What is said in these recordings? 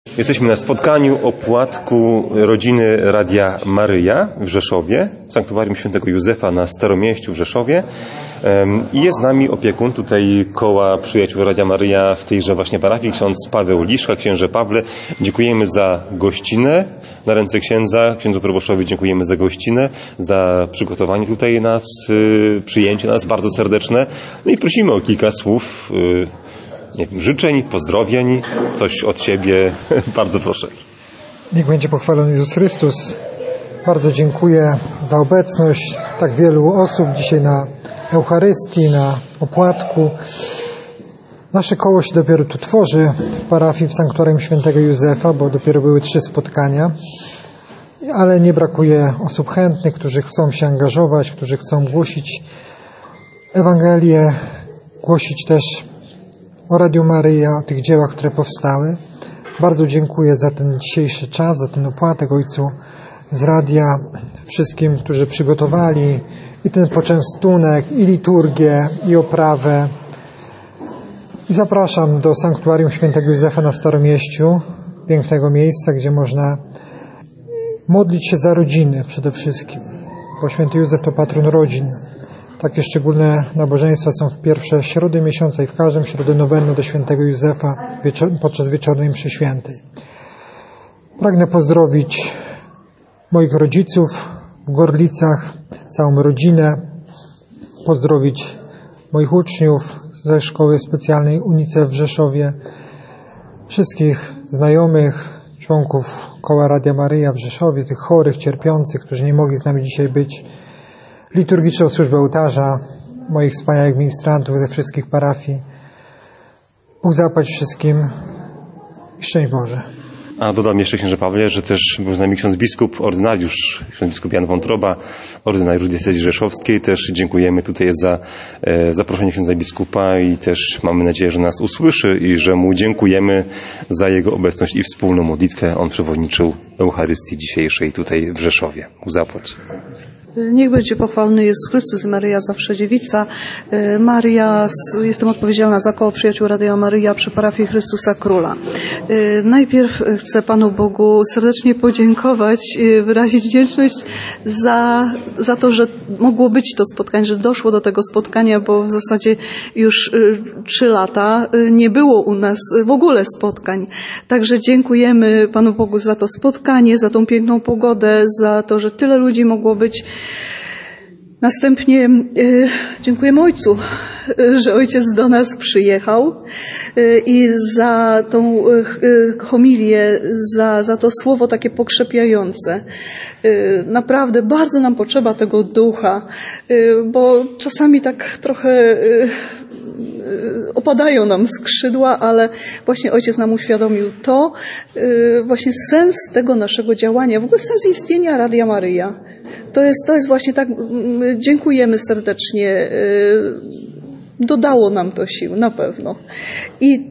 Jesteśmy na spotkaniu opłatku rodziny Radia Maryja w Rzeszowie, w Sanktuarium Świętego Józefa na Staromieściu w Rzeszowie. I jest z nami opiekun tutaj koła Przyjaciół Radia Maryja w tejże właśnie parafii, ksiądz Paweł Liszka. Księże Pawle, dziękujemy za gościnę na ręce księdza. Księdzu proboszowi dziękujemy za gościnę, za przygotowanie tutaj nas, przyjęcie nas bardzo serdeczne. No i prosimy o kilka słów, nie wiem, życzeń, pozdrowień, coś od siebie. Bardzo proszę. Niech będzie pochwalony Jezus Chrystus. Bardzo dziękuję za obecność tak wielu osób dzisiaj na Eucharystii, na opłatku. Nasze koło się dopiero tu tworzy w parafii w Sanktuarium Świętego Józefa, bo dopiero były 3 spotkania, ale nie brakuje osób chętnych, którzy chcą się angażować, którzy chcą głosić Ewangelię, głosić też o Radiu Maryja, o tych dziełach, które powstały. Bardzo dziękuję za ten dzisiejszy czas, za ten opłatek Ojcu z Radia, wszystkim, którzy przygotowali i ten poczęstunek, i liturgię, i oprawę. I zapraszam do Sanktuarium Świętego Józefa na Staromieściu, pięknego miejsca, gdzie można modlić się za rodziny przede wszystkim, bo Święty Józef to patron rodzin. Takie szczególne nabożeństwa są w pierwsze środy miesiąca i w każdą środę nowenną do Świętego Józefa podczas wieczornej mszy świętej. Pragnę pozdrowić moich rodziców w Gorlicach, całą rodzinę, pozdrowić moich uczniów ze szkoły specjalnej UNICEF w Rzeszowie, wszystkich znajomych, członków koła Radia Maryja w Rzeszowie, tych chorych, cierpiących, którzy nie mogli z nami dzisiaj być, liturgiczną służbę ołtarza, moich wspaniałych ministrantów ze wszystkich parafii. Bóg zapłać wszystkim i szczęść Boże. A dodam jeszcze, księże Pawle, że też był z nami ksiądz biskup, ordynariusz, ksiądz biskup Jan Wątroba, ordynariusz diecezji rzeszowskiej. Też dziękujemy tutaj za zaproszenie księdza biskupa i też mamy nadzieję, że nas usłyszy i że mu dziękujemy za jego obecność i wspólną modlitwę. On przewodniczył Eucharystii dzisiejszej tutaj w Rzeszowie. Bóg zapłać. Niech będzie pochwalony Jezus Chrystus i Maryja zawsze dziewica. Jestem odpowiedzialna za koło Przyjaciół Radia Maryja przy parafii Chrystusa Króla. Najpierw chcę Panu Bogu serdecznie podziękować, wyrazić wdzięczność za to, że mogło być to spotkanie, że doszło do tego spotkania, bo w zasadzie już 3 lata nie było u nas w ogóle spotkań. Także dziękujemy Panu Bogu za to spotkanie, za tą piękną pogodę, za to, że tyle ludzi mogło być. Następnie dziękujemy Ojcu, że Ojciec do nas przyjechał i za tą homilię, za to słowo takie pokrzepiające. Naprawdę bardzo nam potrzeba tego ducha, bo czasami tak trochę opadają nam skrzydła, ale właśnie Ojciec nam uświadomił to, właśnie sens tego naszego działania, w ogóle sens istnienia Radia Maryja. To jest właśnie tak, dziękujemy serdecznie, dodało nam to sił, na pewno. I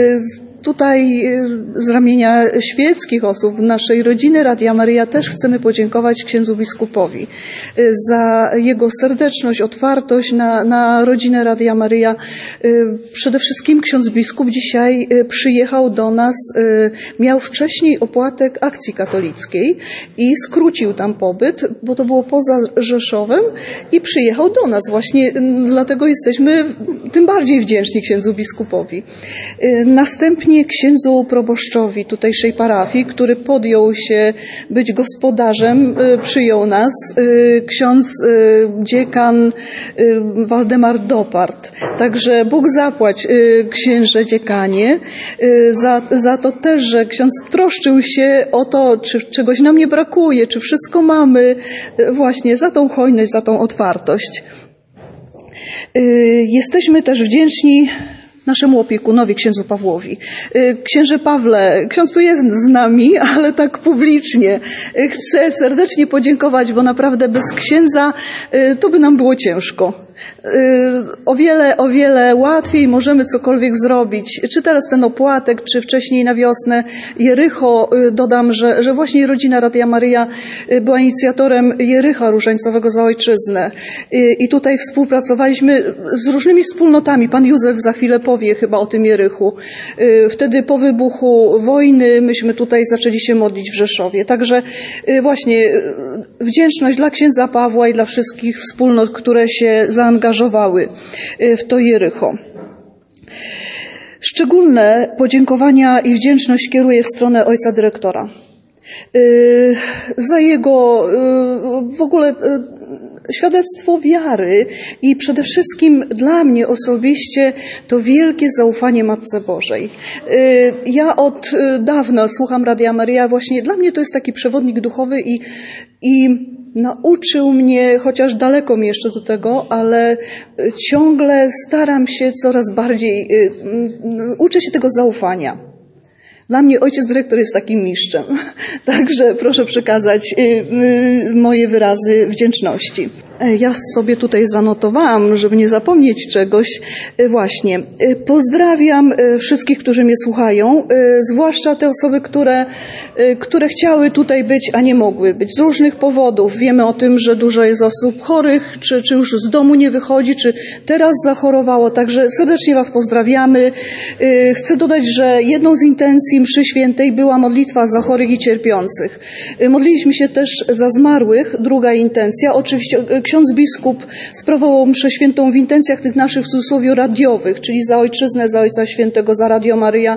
tutaj z ramienia świeckich osób naszej rodziny Radia Maryja też chcemy podziękować księdzu biskupowi za jego serdeczność, otwartość na rodzinę Radia Maryja. Przede wszystkim ksiądz biskup dzisiaj przyjechał do nas, miał wcześniej opłatek akcji katolickiej i skrócił tam pobyt, bo to było poza Rzeszowem i przyjechał do nas. Właśnie dlatego jesteśmy tym bardziej wdzięczni księdzu biskupowi. Następnie księdzu proboszczowi tutejszej parafii, który podjął się być gospodarzem, przyjął nas, ksiądz dziekan Waldemar Dopart. Także Bóg zapłać, księże dziekanie, za to też, że ksiądz troszczył się o to, czy czegoś nam nie brakuje, czy wszystko mamy, właśnie za tą hojność, za tą otwartość. Jesteśmy też wdzięczni naszemu opiekunowi, księdzu Pawłowi. Księże Pawle, ksiądz tu jest z nami, ale tak publicznie. Chcę serdecznie podziękować, bo naprawdę bez księdza to by nam było ciężko. O wiele łatwiej możemy cokolwiek zrobić. Czy teraz ten opłatek, czy wcześniej na wiosnę Jericho. Dodam, że właśnie rodzina Radia Maryja była inicjatorem Jericha Różańcowego za ojczyznę. I tutaj współpracowaliśmy z różnymi wspólnotami. Pan Józef za chwilę powie chyba o tym Jerichu. Wtedy po wybuchu wojny myśmy tutaj zaczęli się modlić w Rzeszowie. Także właśnie wdzięczność dla księdza Pawła i dla wszystkich wspólnot, które się zaangażowały w to Jericho. Szczególne podziękowania i wdzięczność kieruję w stronę ojca dyrektora. Za jego w ogóle świadectwo wiary i przede wszystkim dla mnie osobiście to wielkie zaufanie Matce Bożej. Ja od dawna słucham Radia Maryja, właśnie dla mnie to jest taki przewodnik duchowy i nauczył mnie, chociaż daleko mi jeszcze do tego, ale ciągle staram się coraz bardziej, uczę się tego zaufania. Dla mnie ojciec dyrektor jest takim mistrzem. Także proszę przekazać moje wyrazy wdzięczności. Ja sobie tutaj zanotowałam, żeby nie zapomnieć czegoś. Właśnie. Pozdrawiam wszystkich, którzy mnie słuchają, zwłaszcza te osoby, które chciały tutaj być, a nie mogły być z różnych powodów. Wiemy o tym, że dużo jest osób chorych, czy już z domu nie wychodzi, czy teraz zachorowało. Także serdecznie Was pozdrawiamy. Chcę dodać, że jedną z intencji mszy świętej była modlitwa za chorych i cierpiących. Modliliśmy się też za zmarłych, druga intencja. Oczywiście ksiądz biskup sprawował mszę świętą w intencjach tych naszych w cudzysłowie radiowych, czyli za ojczyznę, za Ojca Świętego, za Radio Maryja.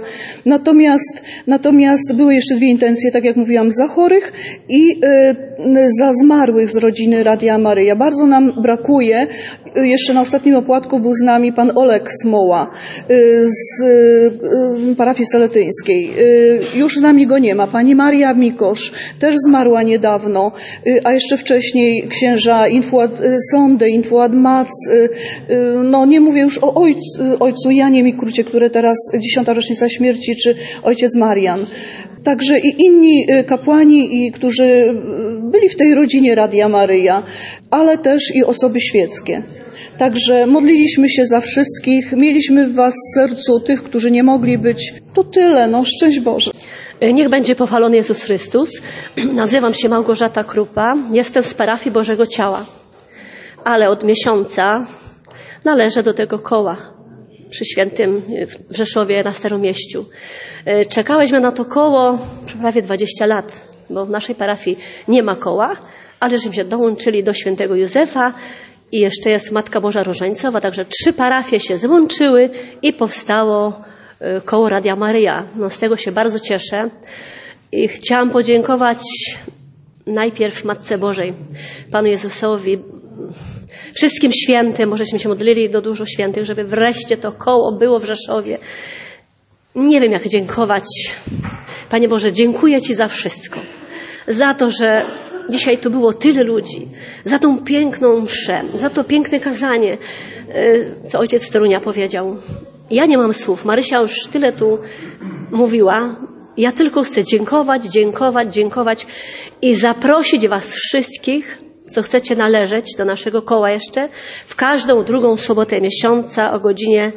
Natomiast były jeszcze dwie intencje, tak jak mówiłam, za chorych i za zmarłych z rodziny Radia Maryja. Bardzo nam brakuje. Jeszcze na ostatnim opłatku był z nami pan Olek Smoła z parafii seletyńskiej. Już z nami go nie ma. Pani Maria Mikosz też zmarła niedawno, a jeszcze wcześniej księża Infuad Sonde, Infuad Mac, no nie mówię już o ojcu Janie Mikrucie, które teraz 10. rocznica śmierci, czy ojciec Marian. Także i inni kapłani, którzy byli w tej rodzinie Radia Maryja, ale też i osoby świeckie. Także modliliśmy się za wszystkich, mieliśmy w Was w sercu tych, którzy nie mogli być. To tyle, szczęść Boże. Niech będzie pochwalony Jezus Chrystus. Nazywam się Małgorzata Krupa, jestem z parafii Bożego Ciała, ale od miesiąca należę do tego koła przy Świętym w Rzeszowie na Staromieściu. Czekałyśmy na to koło prawie 20 lat, bo w naszej parafii nie ma koła, ale żeśmy się dołączyli do Świętego Józefa i jeszcze jest Matka Boża Różańcowa, także 3 parafie się złączyły i powstało koło Radia Maryja. Z tego się bardzo cieszę i chciałam podziękować najpierw Matce Bożej, Panu Jezusowi, wszystkim świętym, bo żeśmy się modlili do dużo świętych, żeby wreszcie to koło było w Rzeszowie. Nie wiem, jak dziękować. Panie Boże, dziękuję Ci za wszystko. Za to, że dzisiaj tu było tyle ludzi, za tą piękną mszę, za to piękne kazanie, co ojciec z Torunia powiedział. Ja nie mam słów. Marysia już tyle tu mówiła. Ja tylko chcę dziękować i zaprosić Was wszystkich, co chcecie należeć do naszego koła jeszcze, w każdą drugą sobotę miesiąca o godzinie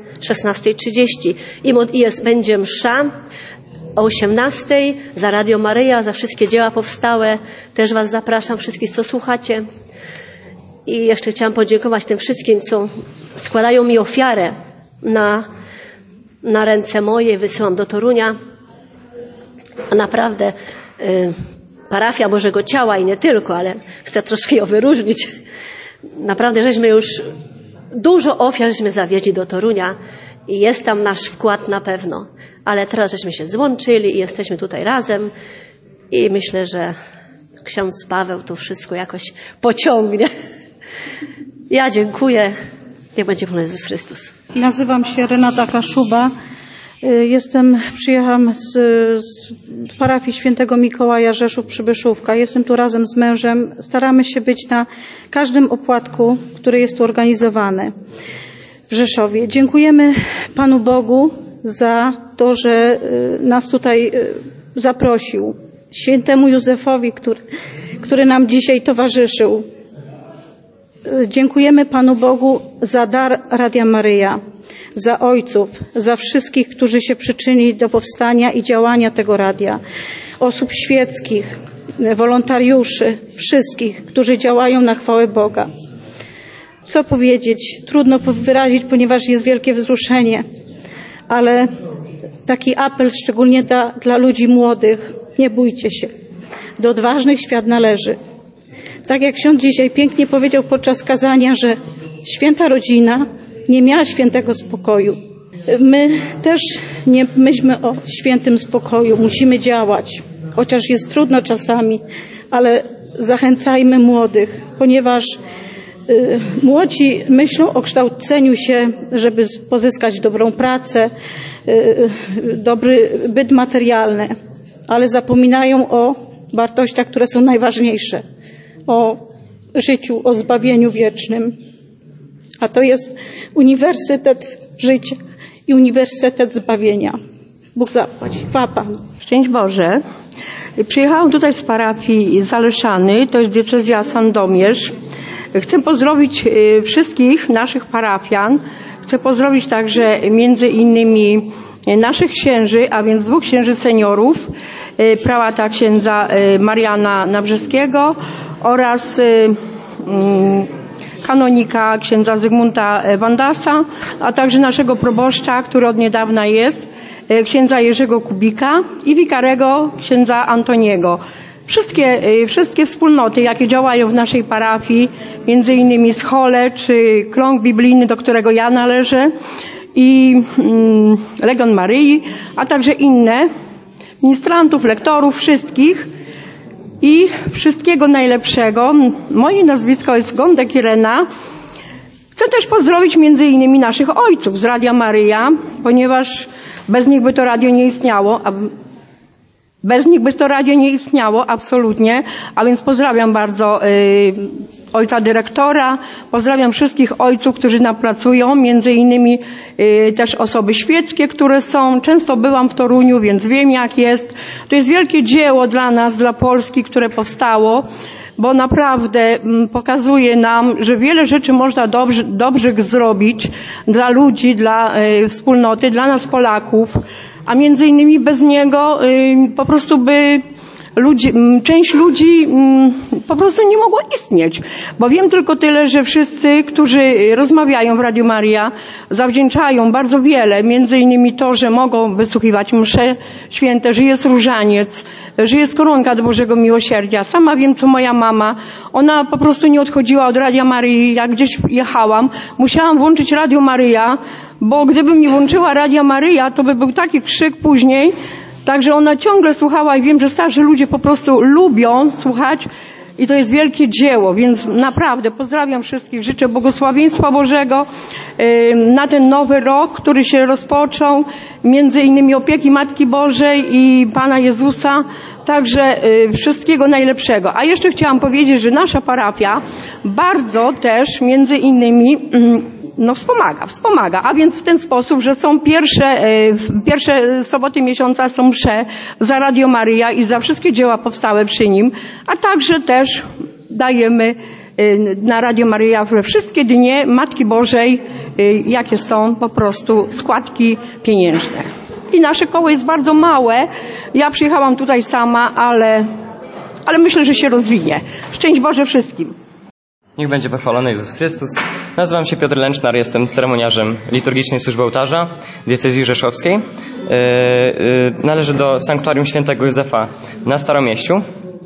16:30. Będzie msza o 18:00 za Radio Maryja, za wszystkie dzieła powstałe. Też Was zapraszam, wszystkich, co słuchacie. I jeszcze chciałam podziękować tym wszystkim, co składają mi ofiarę na ręce moje, wysyłam do Torunia. A naprawdę parafia Bożego Ciała i nie tylko, ale chcę troszkę ją wyróżnić. Naprawdę żeśmy już dużo ofiar żeśmy zawieźli do Torunia i jest tam nasz wkład na pewno. Ale teraz żeśmy się złączyli i jesteśmy tutaj razem i myślę, że ksiądz Paweł to wszystko jakoś pociągnie. Ja dziękuję. Niech będzie Pan Jezus Chrystus. Nazywam się Renata Kaszuba. Przyjechałam z parafii Świętego Mikołaja Rzeszów Przybyszówka. Jestem tu razem z mężem. Staramy się być na każdym opłatku, który jest tu organizowany w Rzeszowie. Dziękujemy Panu Bogu za to, że nas tutaj zaprosił. Świętemu Józefowi, który nam dzisiaj towarzyszył. dziękujemy Panu Bogu za dar Radia Maryja, za ojców, za wszystkich, którzy się przyczynili do powstania i działania tego radia, osób świeckich, wolontariuszy, wszystkich, którzy działają na chwałę Boga. Co powiedzieć? Trudno wyrazić, ponieważ jest wielkie wzruszenie, ale taki apel szczególnie dla ludzi młodych: nie bójcie się, do odważnych świat należy. Tak jak ksiądz dzisiaj pięknie powiedział podczas kazania, że święta rodzina nie miała świętego spokoju. My też nie myślmy o świętym spokoju, musimy działać, chociaż jest trudno czasami, ale zachęcajmy młodych, ponieważ młodzi myślą o kształceniu się, żeby pozyskać dobrą pracę, dobry byt materialny, ale zapominają o wartościach, które są najważniejsze, o życiu, o zbawieniu wiecznym. A to jest uniwersytet życia i uniwersytet zbawienia. Bóg zapłać. Chwała Panu. Szczęść Boże. Przyjechałam tutaj z parafii Zaleszany, to jest diecezja Sandomierz. Chcę pozdrowić wszystkich naszych parafian. Chcę pozdrowić także między innymi naszych księży, a więc 2 księży seniorów, prałata księdza Mariana Nabrzeskiego oraz kanonika księdza Zygmunta Wandasa, a także naszego proboszcza, który od niedawna jest, księdza Jerzego Kubika i wikarego księdza Antoniego. Wszystkie wspólnoty, jakie działają w naszej parafii, między innymi Schole czy Krąg Biblijny, do którego ja należę, i Legion Maryi, a także inne, ministrantów, lektorów, wszystkich i wszystkiego najlepszego. Moje nazwisko jest Gądek Irena. Chcę też pozdrowić między innymi naszych ojców z Radia Maryja, ponieważ bez nich by to radio nie istniało, absolutnie, a więc pozdrawiam bardzo ojca dyrektora, pozdrawiam wszystkich ojców, którzy nam pracują, między innymi też osoby świeckie, które są. Często byłam w Toruniu, więc wiem jak jest. To jest wielkie dzieło dla nas, dla Polski, które powstało, bo naprawdę pokazuje nam, że wiele rzeczy można dobrych zrobić dla ludzi, dla wspólnoty, dla nas Polaków, a między innymi bez niego po prostu by część ludzi po prostu nie mogła istnieć. Bo wiem tylko tyle, że wszyscy, którzy rozmawiają w Radiu Maryja, zawdzięczają bardzo wiele, między innymi to, że mogą wysłuchiwać msze święte, że jest różaniec, że jest koronka do Bożego Miłosierdzia. Sama wiem, co moja mama, ona po prostu nie odchodziła od Radia Maryi. Jak gdzieś jechałam, musiałam włączyć Radio Maryja, bo gdybym nie włączyła Radia Maryja, to by był taki krzyk później. Także ona ciągle słuchała i wiem, że starsi ludzie po prostu lubią słuchać i to jest wielkie dzieło, więc naprawdę pozdrawiam wszystkich, życzę błogosławieństwa Bożego na ten nowy rok, który się rozpoczął, między innymi opieki Matki Bożej i Pana Jezusa, także wszystkiego najlepszego. A jeszcze chciałam powiedzieć, że nasza parafia bardzo też między innymi wspomaga, a więc w ten sposób, że są pierwsze soboty miesiąca są msze za Radio Maryja i za wszystkie dzieła powstałe przy nim, a także też dajemy na Radio Maryja we wszystkie dnie Matki Bożej, jakie są po prostu składki pieniężne. I nasze koło jest bardzo małe. Ja przyjechałam tutaj sama, ale myślę, że się rozwinie. Szczęść Boże wszystkim. Niech będzie pochwalony Jezus Chrystus. Nazywam się Piotr Lęcznar, jestem ceremoniarzem liturgicznej służby ołtarza diecezji rzeszowskiej. Należę do Sanktuarium Świętego Józefa na Staromieściu,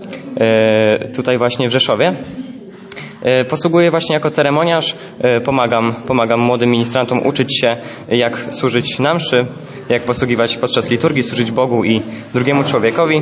tutaj właśnie w Rzeszowie. Posługuję właśnie jako ceremoniarz, pomagam młodym ministrantom uczyć się, jak służyć na mszy, jak posługiwać podczas liturgii, służyć Bogu i drugiemu człowiekowi.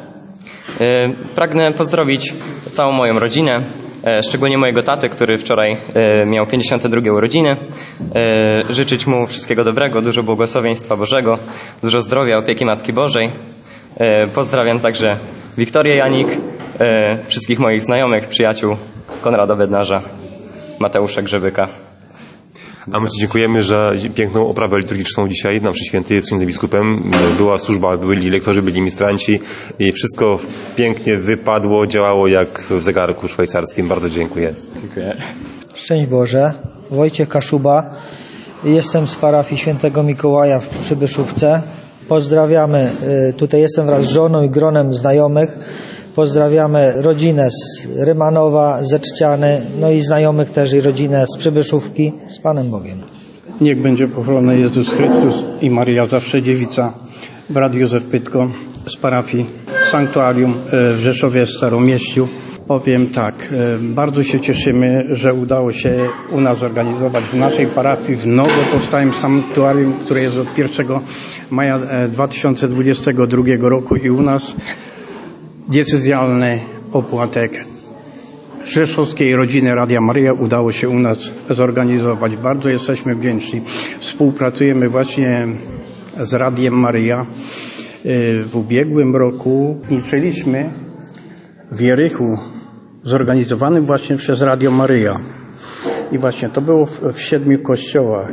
Pragnę pozdrowić całą moją rodzinę, szczególnie mojego taty, który wczoraj miał 52 urodziny. Życzyć mu wszystkiego dobrego, dużo błogosławieństwa Bożego, dużo zdrowia, opieki Matki Bożej. Pozdrawiam także Wiktorię Janik, wszystkich moich znajomych, przyjaciół, Konrada Bednarza, Mateusza Grzebyka. A my Ci dziękujemy za piękną oprawę liturgiczną dzisiaj na mszy świętej z księdzem biskupem. Była służba, byli lektorzy, byli ministranci i wszystko pięknie wypadło, działało jak w zegarku szwajcarskim. Bardzo dziękuję. Dziękuję. Szczęść Boże, Wojciech Kaszuba. Jestem z parafii Świętego Mikołaja w Przybyszówce. Pozdrawiamy, tutaj jestem wraz z żoną i gronem znajomych. Pozdrawiamy rodzinę z Rymanowa, ze Czciany, no i znajomych też i rodzinę z Przybyszówki. Z Panem Bogiem. Niech będzie pochwalony Jezus Chrystus i Maryja Zawsze Dziewica. Brat Józef Pytko z parafii Sanktuarium w Rzeszowie Staromieściu. Powiem tak, bardzo się cieszymy, że udało się u nas zorganizować w naszej parafii w nowo powstałym sanktuarium, które jest od 1 maja 2022 roku i u nas diecezjalny opłatek rzeszowskiej rodziny Radia Maryja udało się u nas zorganizować. Bardzo jesteśmy wdzięczni. Współpracujemy właśnie z Radiem Maryja. W ubiegłym roku uczestniczyliśmy w Jerichu zorganizowanym właśnie przez Radio Maryja. I właśnie to było w 7 kościołach.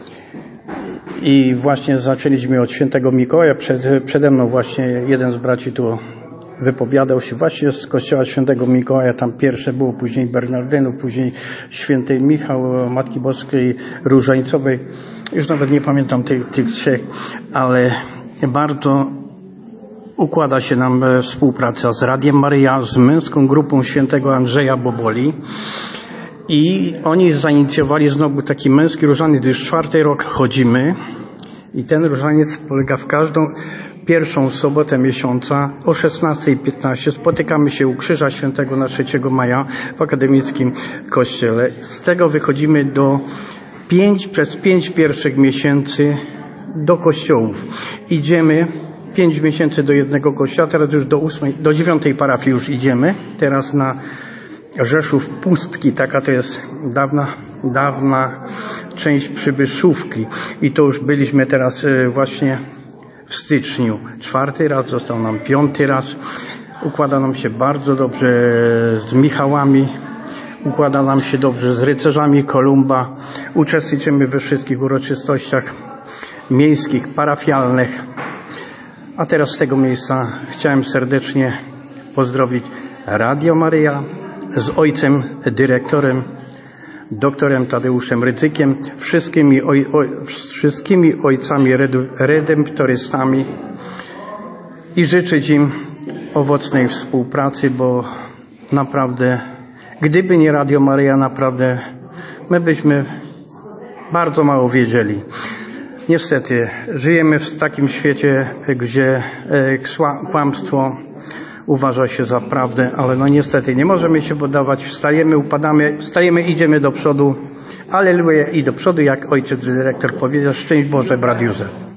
I właśnie zaczęliśmy od Świętego Mikołaja. Przede mną właśnie jeden z braci tu wypowiadał się właśnie z kościoła Świętego Mikołaja. Tam pierwsze było, później Bernardynów, później Świętej Michał, Matki Boskiej Różańcowej. Już nawet nie pamiętam tych trzech, ale bardzo układa się nam współpraca z Radiem Maryja, z męską grupą Świętego Andrzeja Boboli. I oni zainicjowali znowu taki męski różaniec, już 4. rok chodzimy. I ten różaniec polega w każdą pierwszą sobotę miesiąca o 16:15 spotykamy się u Krzyża Świętego na 3 maja w Akademickim Kościele. Z tego wychodzimy przez 5 pierwszych miesięcy do kościołów. Idziemy 5 miesięcy do jednego kościoła, teraz już do 9 parafii już idziemy. Teraz na Rzeszów Pustki, taka to jest dawna część Przybyszówki. I to już byliśmy teraz właśnie w styczniu. 4. raz, został nam 5. raz. Układa nam się bardzo dobrze z Michałami, układa nam się dobrze z rycerzami Kolumba. Uczestniczymy we wszystkich uroczystościach miejskich, parafialnych. A teraz z tego miejsca chciałem serdecznie pozdrowić Radio Maryja z ojcem dyrektorem, doktorem Tadeuszem Rydzykiem, wszystkimi ojcami redemptorystami i życzyć im owocnej współpracy, bo naprawdę, gdyby nie Radio Maryja, naprawdę my byśmy bardzo mało wiedzieli. Niestety, żyjemy w takim świecie, gdzie kłamstwo uważa się za prawdę, ale no niestety nie możemy się poddawać, wstajemy, upadamy, idziemy do przodu, alleluja i do przodu, jak ojciec dyrektor powiedział, szczęść Boże, brat Józef.